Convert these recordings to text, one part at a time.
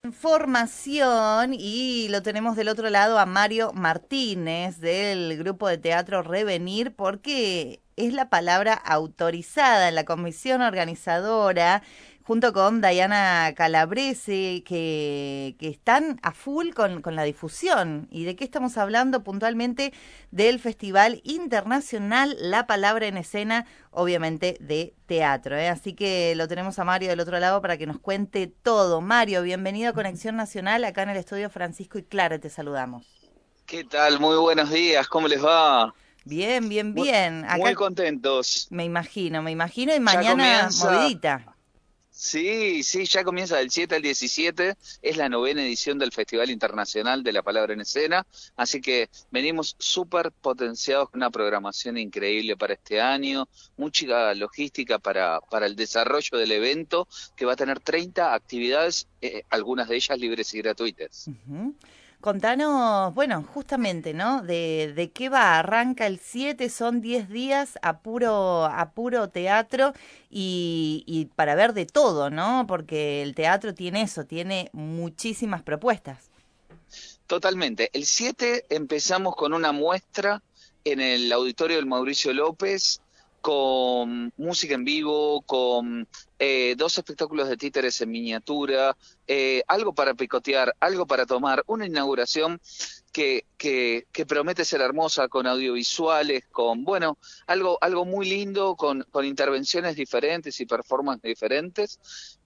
información y lo tenemos del otro lado a Mario Martínez del grupo de teatro Revenir, porque es la palabra autorizada en la comisión organizadora, junto con Diana Calabrese, que están a full con la difusión. ¿Y de qué estamos hablando puntualmente? Del Festival Internacional La Palabra en Escena, obviamente de teatro, ¿eh? Así que lo tenemos a Mario del otro lado para que nos cuente todo. Mario, bienvenido a Conexión Nacional, acá en el estudio Francisco y Clara, te saludamos. ¿Qué tal? Muy buenos días, ¿cómo les va? Bien, bien, Muy, bien. muy Acá contentos. me imagino, y Ya mañana comienza, movidita. sí, sí, ya comienza del 7 al 17, es la novena edición del Festival Internacional de la Palabra en Escena, así que venimos súper potenciados con una programación increíble para este año, mucha logística para el desarrollo del evento, que va a tener 30 actividades, algunas de ellas libres y gratuitas. Ujú. Contanos, bueno, justamente, ¿no? De qué va. Arranca el 7, son 10 días a puro teatro y para ver de todo, ¿no? Porque el teatro tiene eso, tiene muchísimas propuestas. Totalmente. El 7 empezamos con una muestra en el auditorio del Mauricio López, con música en vivo, con dos espectáculos de títeres en miniatura, algo para picotear, algo para tomar, una inauguración que promete ser hermosa, con audiovisuales, con, bueno, algo muy lindo, con intervenciones diferentes y performances diferentes.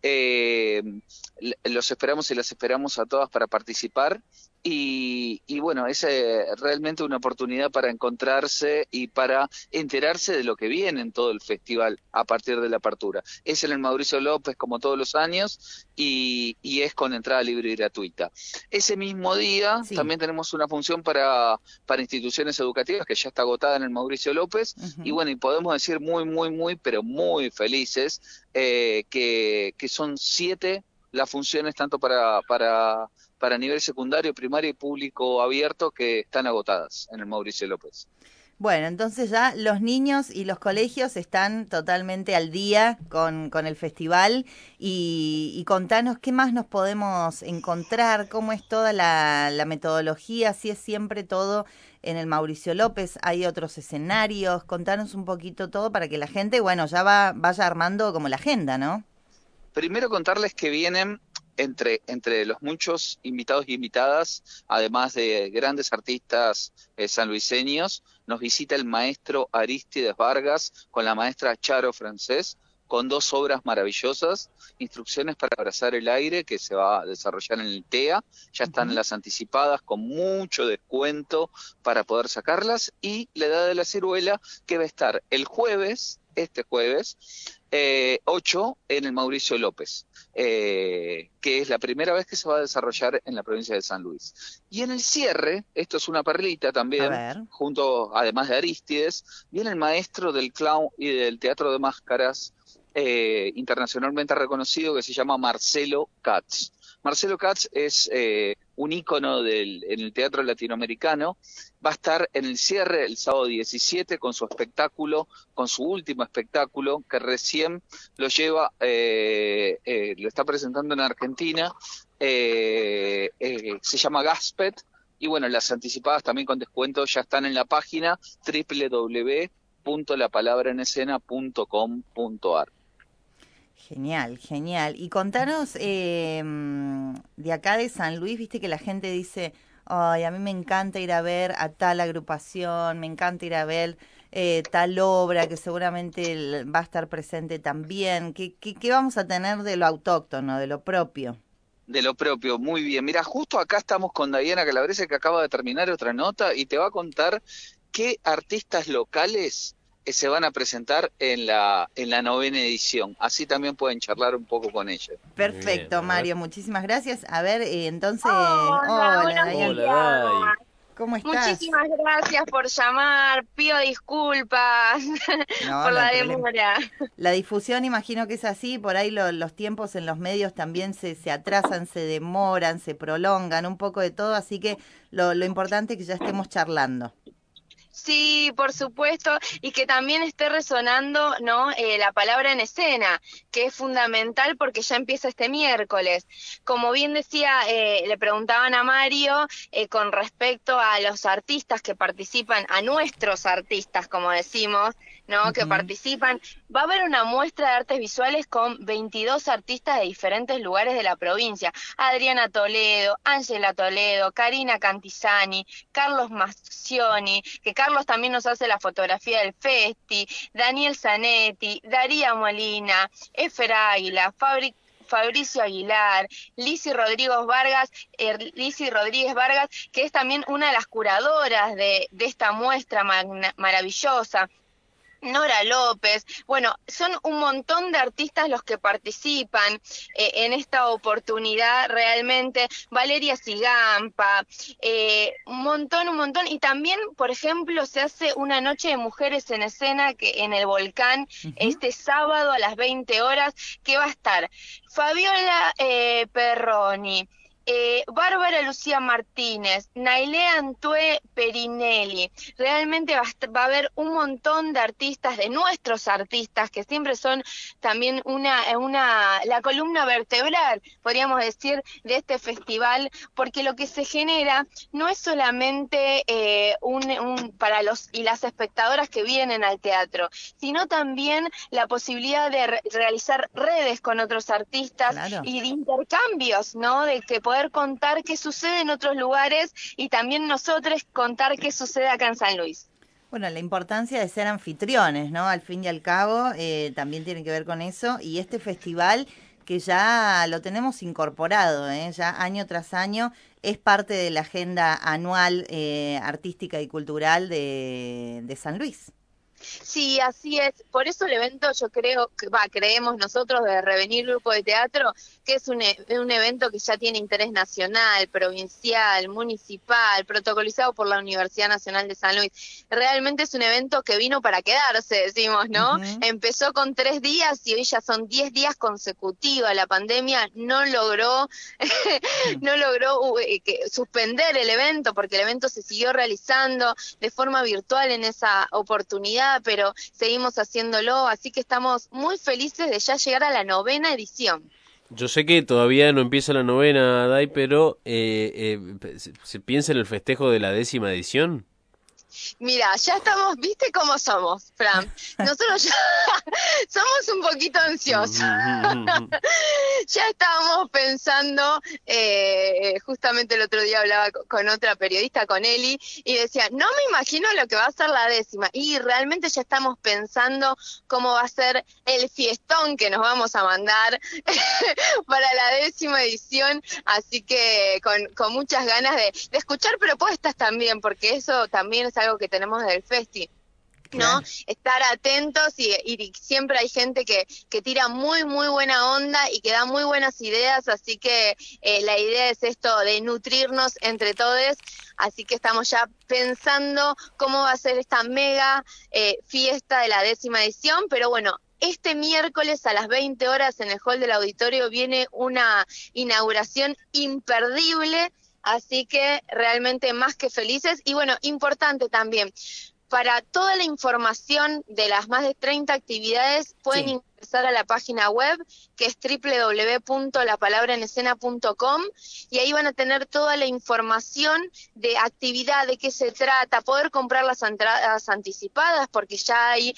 Los esperamos y las esperamos a todas para participar. Y bueno, es realmente una oportunidad para encontrarse y para enterarse de lo que viene en todo el festival a partir de la apertura. Es en el Mauricio López como todos los años y es con entrada libre y gratuita. Ese mismo día Sí. también tenemos una función para instituciones educativas que ya está agotada en el Mauricio López y Ujú. bueno, y podemos decir muy, pero muy felices que son 7 las funciones tanto para nivel secundario, primario y público abierto que están agotadas en el Mauricio López. Bueno, entonces ya los niños y los colegios están totalmente al día con el festival y contanos qué más nos podemos encontrar, cómo es toda la metodología, si es siempre todo en el Mauricio López, hay otros escenarios, contanos un poquito todo para que la gente, bueno, vaya armando como la agenda, ¿no? Primero contarles que vienen entre los muchos invitados y invitadas, además de grandes artistas sanluiseños, nos visita el maestro Arístides Vargas con la maestra Charo Francés, con dos obras maravillosas, Instrucciones para abrazar el aire, que se va a desarrollar en el TEA, ya están Ujú. las anticipadas con mucho descuento para poder sacarlas, y La Edad de la Ciruela, que va a estar el jueves, este jueves, 8 en el Mauricio López, que es la primera vez que se va a desarrollar en la provincia de San Luis. Y en el cierre, esto es una perlita A también, ver. junto, además de Arístides, viene el maestro del clown y del teatro de máscaras internacionalmente reconocido, que se llama Marcelo Katz. Marcelo Katz es un ícono en el teatro latinoamericano. Va a estar en el cierre el sábado 17 con su espectáculo, con su último espectáculo, que recién lo está presentando en Argentina. Se llama Gaspet. Y bueno, las anticipadas también con descuento ya están en la página www.lapalabraenescena.com.ar. Genial, genial. Y contanos de acá de San Luis, viste que la gente dice, ay, a mí me encanta ir a ver a tal agrupación, me encanta ir a ver tal obra que seguramente va a estar presente también. ¿Qué vamos a tener de lo autóctono, de lo propio? De lo propio, muy bien. Mira, justo acá estamos con Diana Calabrese, que acaba de terminar otra nota y te va a contar qué artistas locales se van a presentar en la novena edición. Así también pueden charlar un poco con ella. Muy bien, Perfecto, a ver. Mario, muchísimas gracias. A ver, entonces, Hola, hola, buenos Dayan, días. Hola, Day. ¿Cómo estás? Muchísimas gracias por llamar. Pido disculpas No, por no hay la problema. demora. La difusión imagino que es así, por ahí los tiempos en los medios también se atrasan, se demoran, se prolongan, un poco de todo, así que lo importante es que ya estemos charlando. Sí, por supuesto, y que también esté resonando, ¿no? La palabra en escena, que es fundamental porque ya empieza este miércoles. Como bien decía, le preguntaban a Mario con respecto a los artistas que participan, a nuestros artistas, como decimos, ¿no? Que Ujú. participan. Va a haber una muestra de artes visuales con 22 artistas de diferentes lugares de la provincia. Adriana Toledo, Ángela Toledo, Karina Cantizani, Carlos Mascioni, que Carlos también nos hace la fotografía del Festi, Daniel Zanetti, Daría Molina, Efer Águila, Fabricio Aguilar, Lizzy Rodríguez Vargas, que es también una de las curadoras de esta muestra maravillosa. Nora López, bueno, son un montón de artistas los que participan en esta oportunidad realmente, Valeria Sigampa, un montón, y también, por ejemplo, se hace una noche de mujeres en escena que en el Volcán, Ujú. este sábado a las 20 horas, que va a estar Fabiola Perroni, Bárbara Lucía Martínez, Nailea Antue Perinelli. Realmente va a haber un montón de artistas, de nuestros artistas, que siempre son también la columna vertebral, podríamos decir, de este festival, porque lo que se genera no es solamente para los y las espectadoras que vienen al teatro, sino también la posibilidad de realizar redes con otros artistas Claro. y de intercambios, ¿no? De que poder contar qué sucede en otros lugares y también nosotros contar qué sucede acá en San Luis. Bueno, la importancia de ser anfitriones, ¿no? Al fin y al cabo, también tiene que ver con eso. Y este festival que ya lo tenemos incorporado, ya año tras año, es parte de la agenda anual artística y cultural de San Luis. Sí, así es. Por eso el evento yo creo, creemos nosotros de Revenir Grupo de Teatro, que es un evento que ya tiene interés nacional, provincial, municipal, protocolizado por la Universidad Nacional de San Luis. Realmente es un evento que vino para quedarse, decimos, ¿no? Ujú. Empezó con 3 días y hoy ya son 10 días consecutivos. La pandemia no logró, Mm. no logró suspender el evento porque el evento se siguió realizando de forma virtual en esa oportunidad, pero seguimos haciéndolo, así que estamos muy felices de ya llegar a la 9ª edición. Yo sé que todavía no empieza la novena, Dai, pero ¿se piensa en el festejo de la 10ª edición? Mira, ya estamos, ¿viste cómo somos, Fran? Nosotros ya somos un poquito ansiosos. Ya estábamos pensando, justamente el otro día hablaba con otra periodista, con Eli, y decía, no me imagino lo que va a ser la 10ª. Y realmente ya estamos pensando cómo va a ser el fiestón que nos vamos a mandar para la 10ª edición. Así que con muchas ganas de escuchar propuestas también, porque eso también es algo que tenemos del Festi, ¿no? Claro. Estar atentos y siempre hay gente que tira muy, muy buena onda y que da muy buenas ideas, así que la idea es esto de nutrirnos entre todos, así que estamos ya pensando cómo va a ser esta mega fiesta de la 10ª edición, pero bueno, este miércoles a las 20 horas en el hall del auditorio viene una inauguración imperdible, así que realmente más que felices. Y bueno, importante también, para toda la información de las más de 30 actividades pueden Sí. ingresar a la página web, que es www.lapalabraenescena.com, y ahí van a tener toda la información de actividad, de qué se trata, poder comprar las entradas anticipadas, porque ya hay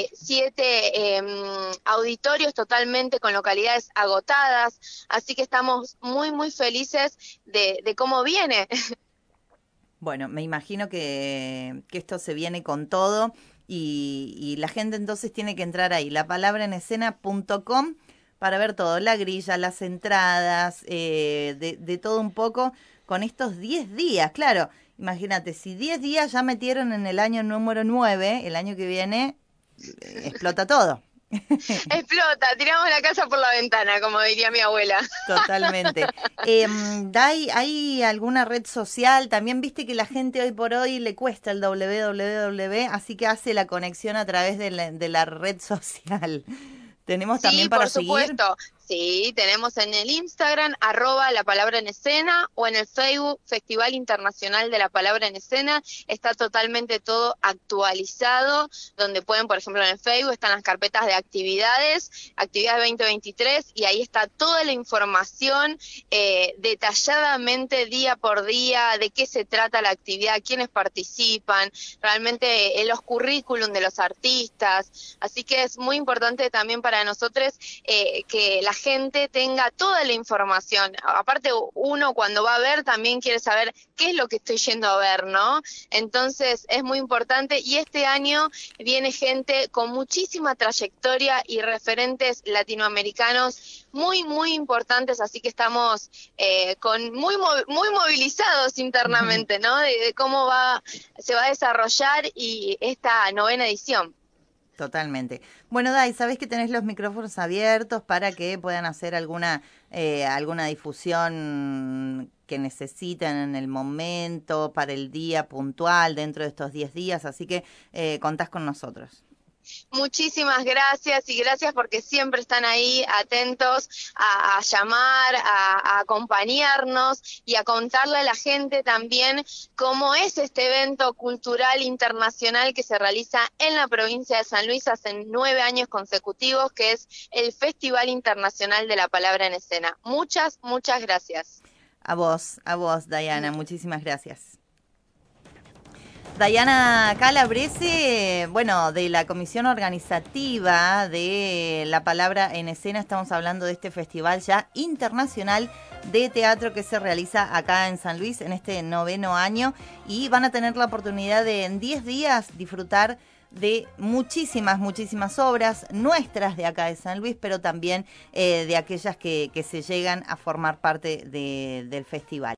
7 auditorios totalmente con localidades agotadas, así que estamos muy, muy felices de cómo viene. Bueno, me imagino que esto se viene con todo y la gente entonces tiene que entrar ahí, lapalabraenescena.com, para ver todo, la grilla, las entradas, de todo un poco con estos 10 días. Claro, imagínate, si 10 días ya metieron en el año número 9, el año que viene explota todo. Explota, tiramos la casa por la ventana, como diría mi abuela. Totalmente. Dai, ¿hay alguna red social? También viste que la gente hoy por hoy le cuesta el www, así que hace la conexión a través de la red social. ¿Tenemos también Sí, para por seguir? supuesto. Sí, tenemos en el Instagram, @La Palabra en Escena, o en el Facebook, Festival Internacional de la Palabra en Escena. Está totalmente todo actualizado, donde pueden, por ejemplo, en el Facebook están las carpetas de actividades 2023, y ahí está toda la información detalladamente día por día, de qué se trata la actividad, quiénes participan, realmente los currículum de los artistas. Así que es muy importante también para nosotros que la gente tenga toda la información. Aparte, uno cuando va a ver también quiere saber qué es lo que estoy yendo a ver, ¿no? Entonces es muy importante, y este año viene gente con muchísima trayectoria y referentes latinoamericanos muy, muy importantes, así que estamos muy movilizados internamente, ¿no? De cómo se va a desarrollar y esta 9ª edición. Totalmente. Bueno, Dai, sabés que tenés los micrófonos abiertos para que puedan hacer alguna difusión que necesiten en el momento, para el día puntual, dentro de estos 10 días, así que contás con nosotros. Muchísimas gracias, y gracias porque siempre están ahí atentos a llamar, a acompañarnos y a contarle a la gente también cómo es este evento cultural internacional que se realiza en la provincia de San Luis hace 9 años consecutivos, que es el Festival Internacional de la Palabra en Escena. Muchas, muchas gracias. A vos, Dayana, muchísimas gracias. Dayana Calabrese, bueno, de la Comisión Organizativa de la Palabra en Escena, estamos hablando de este festival ya internacional de teatro que se realiza acá en San Luis en este 9º año, y van a tener la oportunidad de en 10 días disfrutar de muchísimas obras nuestras de acá de San Luis, pero también de aquellas que se llegan a formar parte del festival.